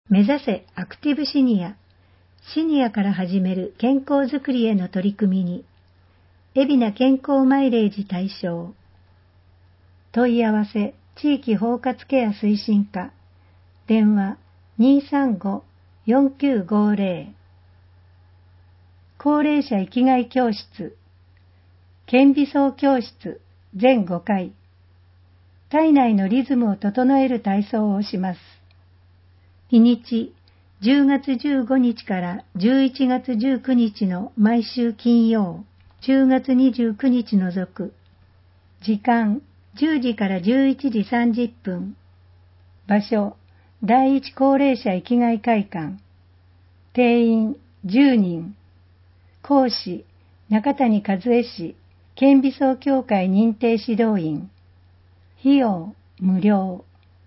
目指せアクティブシニア、シニアから始める健康づくりへの取り組みに、海老名健康マイレージ対象。問い合わせ、地域包括ケア推進課、電話235-4950。高齢者生きがい教室、顕微操教室全5回。体内のリズムを整える体操をします。日にち、10月15日から11月19日の毎週金曜、10月29日除く。時間、10時から11時30分。場所、第一高齢者生きがい会館。定員、10人。講師、中谷和恵氏、顕微操協会認定指導員。費用、無料。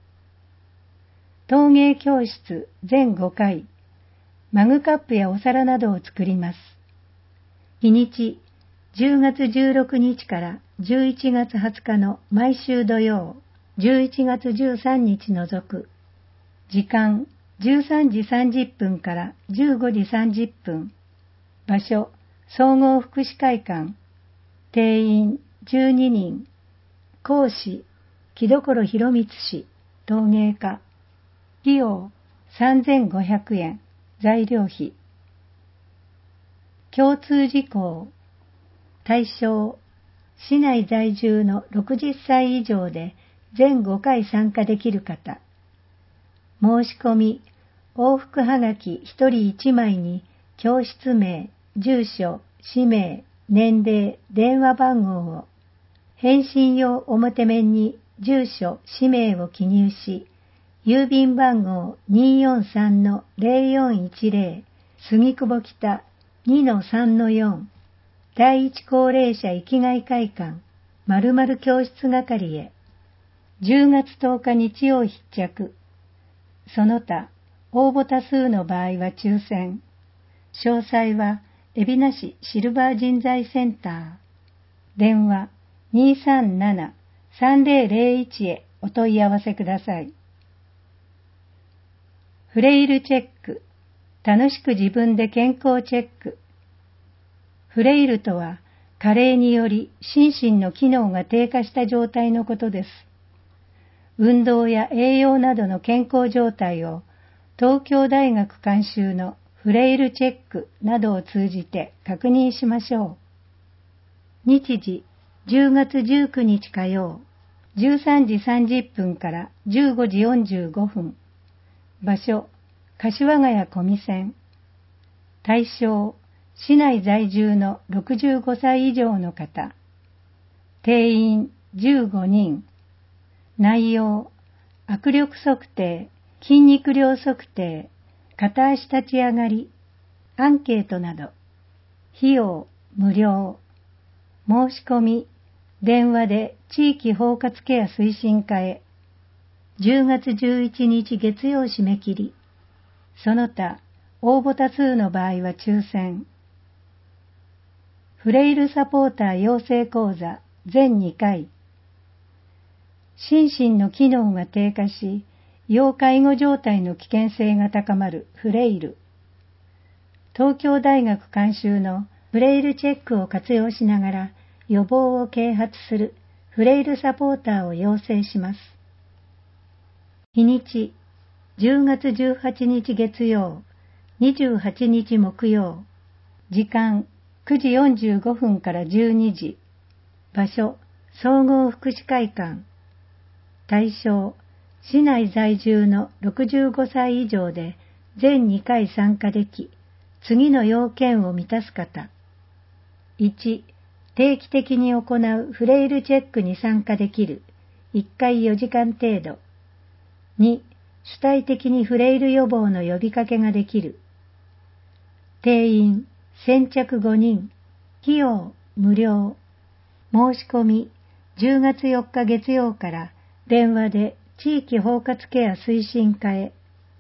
陶芸教室全5回。マグカップやお皿などを作ります。日にち、10月16日から11月20日の毎週土曜、11月13日除く。時間、13時30分から15時30分。場所、総合福祉会館。定員、12人。講師、木所博光氏、陶芸家。費用、3500円。材料費。共通事項。対象、市内在住の60歳以上で全5回参加できる方。申し込み、往復はがき1人1枚に教室名、住所、氏名、年齢、電話番号を。返信用表面に住所、氏名を記入し、郵便番号 243-0410 杉久保北 2-3-4 第一高齢者生きがい会館〇〇教室係へ。10月10日日曜必着。その他、応募多数の場合は抽選。詳細は、海老名市シルバー人材センター。電話237-3001へお問い合わせください。フレイルチェック。楽しく自分で健康チェック。フレイルとは、加齢により心身の機能が低下した状態のことです。運動や栄養などの健康状態を東京大学監修のフレイルチェックなどを通じて確認しましょう。日時、10月19日火曜、13時30分から15時45分。場所、柏ヶ谷小見線。対象、市内在住の65歳以上の方。定員15人。内容、握力測定、筋肉量測定、片足立ち上がり、アンケートなど。費用、無料。申し込み、電話で地域包括ケア推進課へ。10月11日月曜締め切り。その他、応募多数の場合は抽選。フレイルサポーター養成講座全2回。心身の機能が低下し、要介護状態の危険性が高まるフレイル。東京大学監修のフレイルチェックを活用しながら予防を啓発するフレイルサポーターを養成します。日にち、10月18日月曜、28日木曜。時間、9時45分から12時。場所、総合福祉会館。対象、市内在住の65歳以上で全2回参加でき、次の要件を満たす方。1、定期的に行うフレイルチェックに参加できる。1回4時間程度。2、主体的にフレイル予防の呼びかけができる。定員、先着5人。費用、無料。申し込み、10月4日月曜から電話で地域包括ケア推進課へ。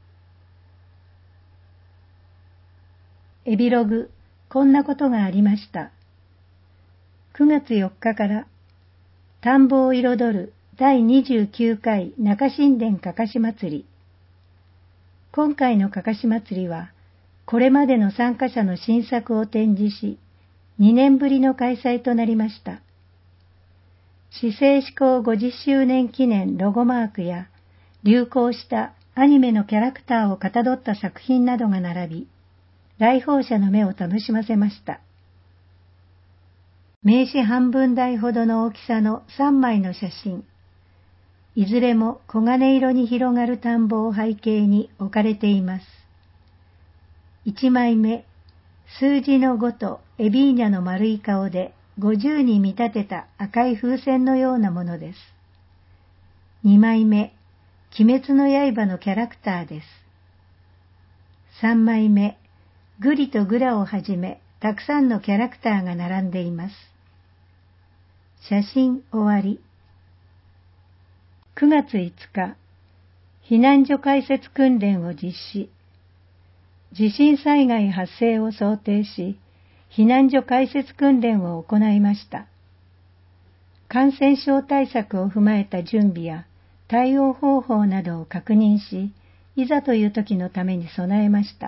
エビログ、こんなことがありました。9月4日から、田んぼを彩る第29回中新田かかし祭り。 今回のかかし祭りは、これまでの参加者の新作を展示し、2年ぶりの開催となりました。市政施行50周年記念ロゴマークや、流行したアニメのキャラクターをかたどった作品などが並び、来訪者の目を楽しませました。名刺半分台ほどの大きさの3枚の写真、いずれも黄金色に広がる田んぼを背景に置かれています。1枚目、数字の5とエビーニャの丸い顔で50に見立てた赤い風船のようなものです。2枚目、鬼滅の刃のキャラクターです。3枚目、グリとグラをはじめたくさんのキャラクターが並んでいます。写真終わり。9月5日、避難所開設訓練を実施。地震災害発生を想定し、避難所開設訓練を行いました。感染症対策を踏まえた準備や対応方法などを確認し、いざという時のために備えました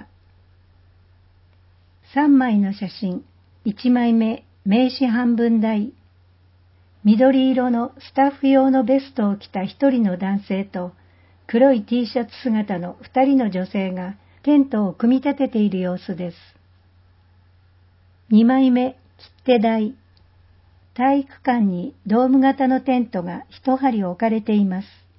。3枚の写真、1枚目、名刺半分台。緑色のスタッフ用のベストを着た一人の男性と、黒い T シャツ姿の2人の女性がテントを組み立てている様子です。2枚目、切手台。体育館にドーム型のテントが一針置かれています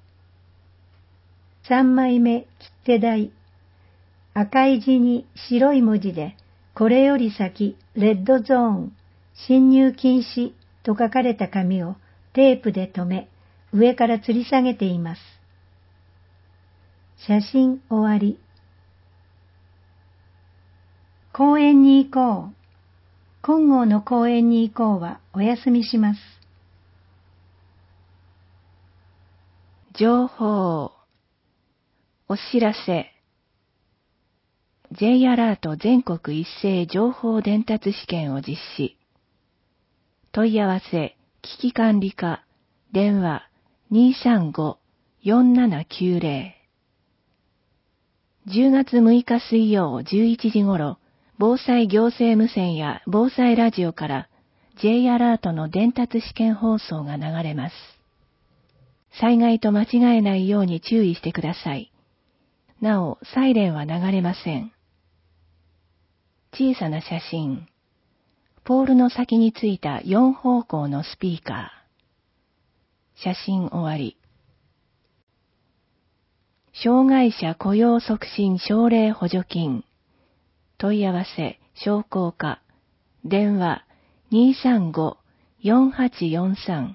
。3枚目、切手台。赤い字に白い文字で、これより先、レッドゾーン、侵入禁止と書かれた紙をテープで留め、上から吊り下げています。写真終わり。公園に行こう。金剛の公園に行こうはお休みします。 情報、お知らせ。J アラート全国一斉情報伝達試験を実施。問い合わせ、危機管理課、電話 235-4790。10月6日水曜11時頃、防災行政無線や防災ラジオから J アラートの伝達試験放送が流れます。災害と間違えないように注意してください。なお、サイレンは流れません。小さな写真。ポールの先についた4方向のスピーカー。写真終わり。障害者雇用促進奨励補助金。問い合わせ、商工課。電話 235-4843。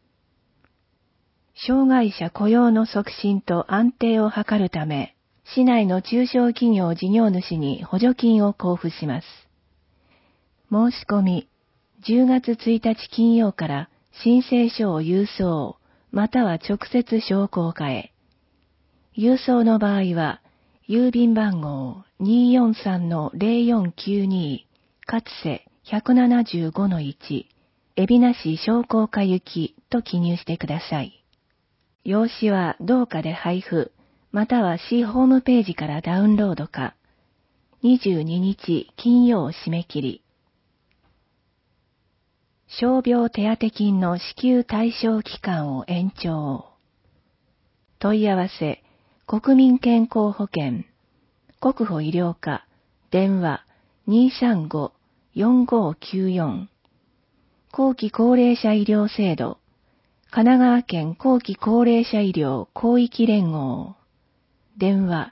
障害者雇用の促進と安定を図るため、市内の中小企業事業主に補助金を交付します。申し込み、10月1日金曜から申請書を郵送、または直接商工課へ。郵送の場合は、郵便番号 243-0492 かつせ 175-1 海老名市商工課行きと記入してください。用紙は同課で配布、または市ホームページからダウンロードか。22日金曜締め切り。傷病手当金の支給対象期間を延長。問い合わせ、国民健康保険、国保医療課、電話 235-4594。後期高齢者医療制度、神奈川県後期高齢者医療広域連合。電話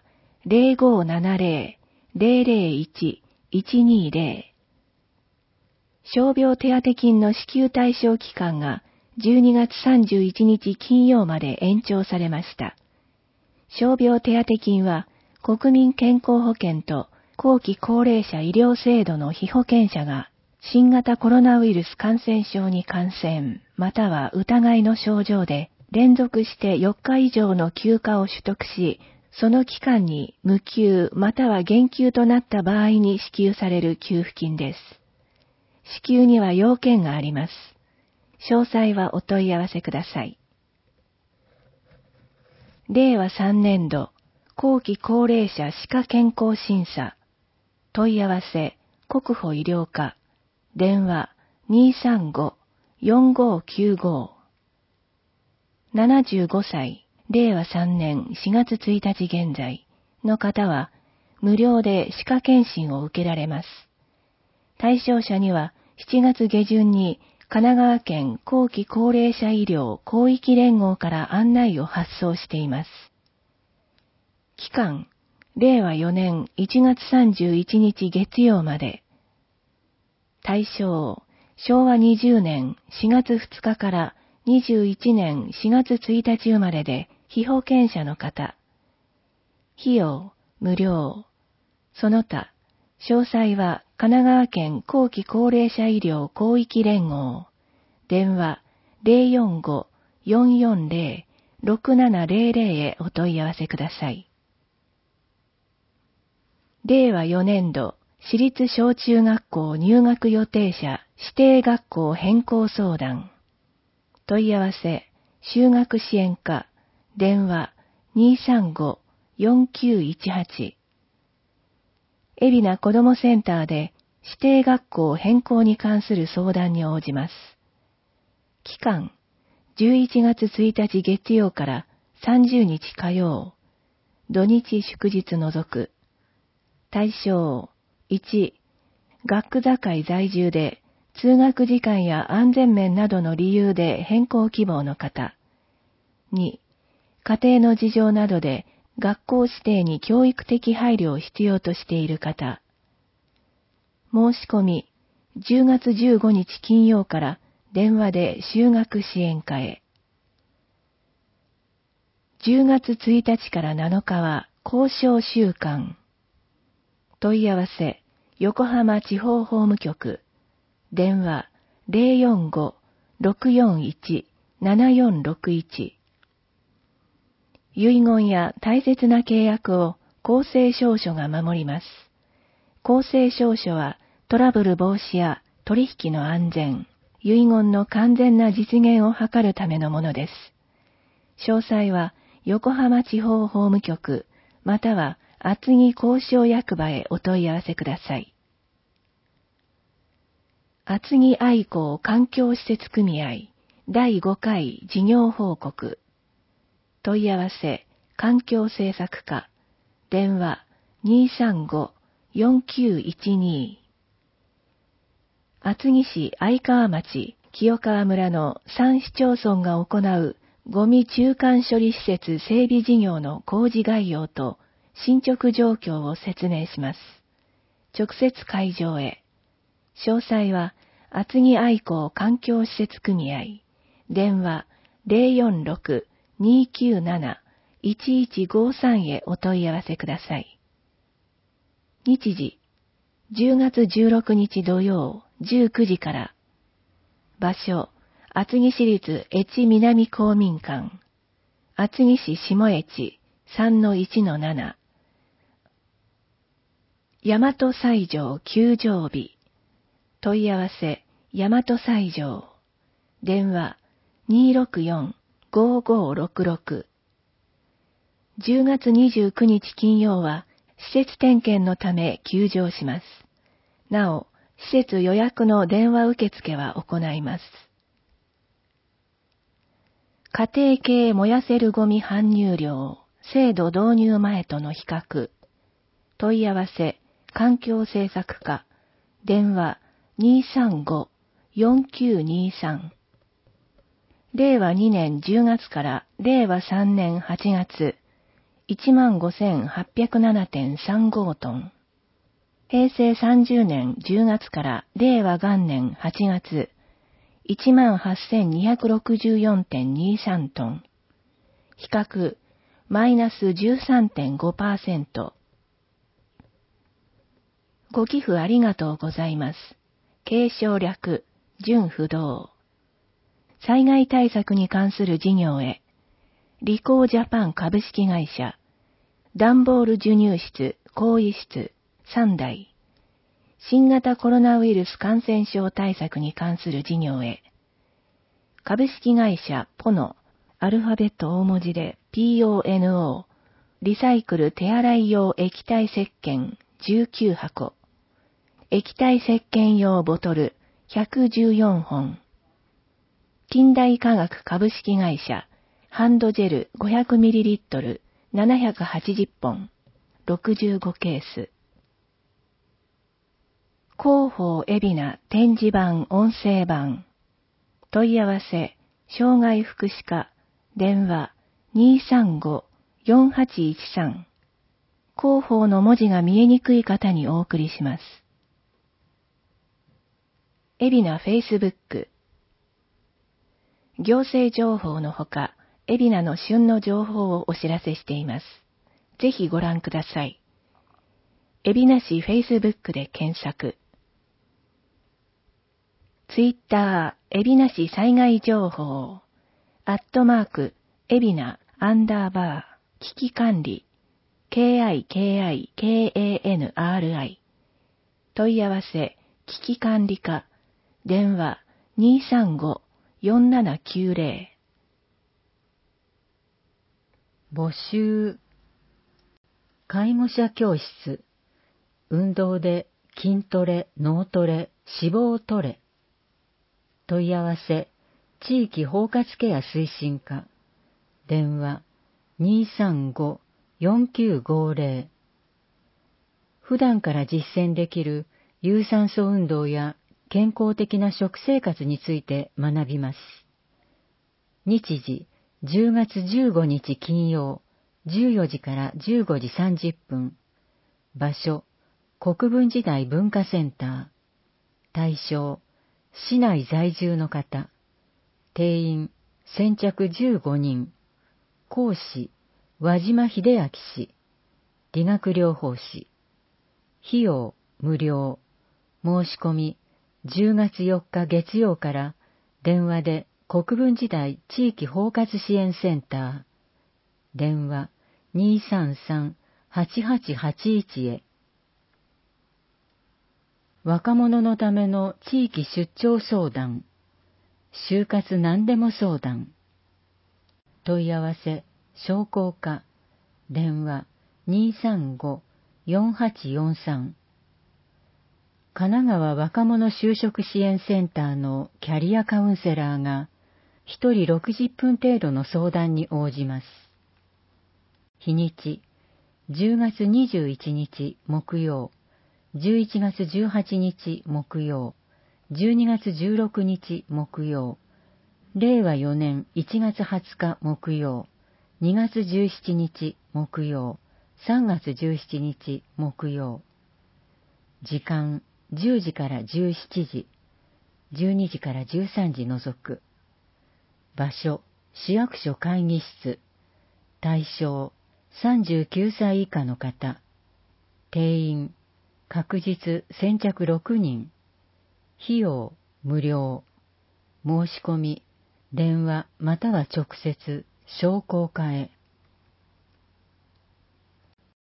0570-001-120。傷病手当金の支給対象期間が12月31日金曜まで延長されました。傷病手当金は国民健康保険と後期高齢者医療制度の被保険者が新型コロナウイルス感染症に感染、または疑いの症状で連続して4日以上の休暇を取得し、その期間に無給または減給となった場合に支給される給付金です。支給には要件があります。詳細はお問い合わせください。令和3年度後期高齢者歯科健康審査。問い合わせ、国保医療課。電話、235-4595。75歳、令和3年4月1日現在の方は、無料で歯科検診を受けられます。対象者には、7月下旬に神奈川県後期高齢者医療広域連合から案内を発送しています。期間、令和4年1月31日月曜まで。対象、昭和20年4月2日から21年4月1日生まれで被保険者の方。費用、無料。その他、詳細は神奈川県後期高齢者医療広域連合。電話045-440-6700へお問い合わせください。令和4年度、私立小中学校入学予定者指定学校変更相談。問い合わせ、就学支援課、電話235-4918。海老名子どもセンターで指定学校変更に関する相談に応じます。期間、11月1日月曜から30日火曜、土日祝日除く。対象、1、学区境在住で通学時間や安全面などの理由で変更希望の方。2、家庭の事情などで学校指定に教育的配慮を必要としている方。申し込み、10月15日金曜から電話で就学支援課へ。10月1日から7日は交渉週間。問い合わせ、横浜地方法務局。電話045-641-7461。遺言や大切な契約を公正証書が守ります。公正証書はトラブル防止や取引の安全、遺言の完全な実現を図るためのものです。詳細は横浜地方法務局または厚木交渉役場へお問い合わせください。厚木愛好環境施設組合第5回事業報告。問い合わせ、環境政策課、電話235-4912。厚木市愛川町清川村の3市町村が行うゴミ中間処理施設整備事業の工事概要と進捗状況を説明します。直接会場へ。詳細は厚木愛好環境施設組合。電話046-297-1153へお問い合わせください。日時、10月16日土曜19時から。場所、厚木市立越南公民館。厚木市下越 3-1-7。大和西条休場日。問い合わせ、大和西条。電話264-5566。10月29日金曜は、施設点検のため休場します。なお、施設予約の電話受付は行います。家庭系燃やせるゴミ搬入量、制度導入前との比較。問い合わせ、環境政策課。電話235-4923。令和2年10月から令和3年8月、15,807.35 トン。平成30年10月から令和元年8月、18,264.23 トン。比較、マイナス 13.5%。ご寄付ありがとうございます。継承略、準不動。災害対策に関する事業へ。リコージャパン株式会社。段ボール授乳室、更衣室、3台。新型コロナウイルス感染症対策に関する事業へ。株式会社ポノ、アルファベット大文字で PONO、 リサイクル手洗い用液体石鹸19箱、液体石鹸用ボトル114本、近代化学株式会社ハンドジェル 500ml 780本、65ケース。広報海老名展示板音声版。問い合わせ、障害福祉課、電話235-4813。広報の文字が見えにくい方にお送りします。海老名フェイスブック。行政情報のほか、海老名の旬の情報をお知らせしています。ぜひご覧ください。海老名市フェイスブックで検索。ツイッター、海老名市災害情報、@海老名_危機管理、KIKIKANRI。問い合わせ、危機管理課、電話235-4790。 募集。介護者教室。運動で筋トレ、脳トレ、脂肪を取れ。問い合わせ、地域包括ケア推進課。電話235-4950。普段から実践できる有酸素運動や健康的な食生活について学びます。日時、10月15日金曜、14時から15時30分。場所、国分寺台文化センター。対象、市内在住の方。定員、先着15人。講師、輪島秀明氏。理学療法士。費用、無料。申し込み、10月4日月曜から電話で国分寺台地域包括支援センター。電話233-8881へ。若者のための地域出張相談。就活何でも相談。問い合わせ、商工課。電話235-4843。神奈川若者就職支援センターのキャリアカウンセラーが1人60分程度の相談に応じます。日にち、10月21日木曜、11月18日木曜、12月16日木曜、令和4年1月20日木曜、2月17日木曜、3月17日木曜。時間、10時から17時、12時から13時除く。場所、市役所会議室。対象、39歳以下の方。定員、確実先着6人。費用、無料。申し込み、電話または直接、商工課へ。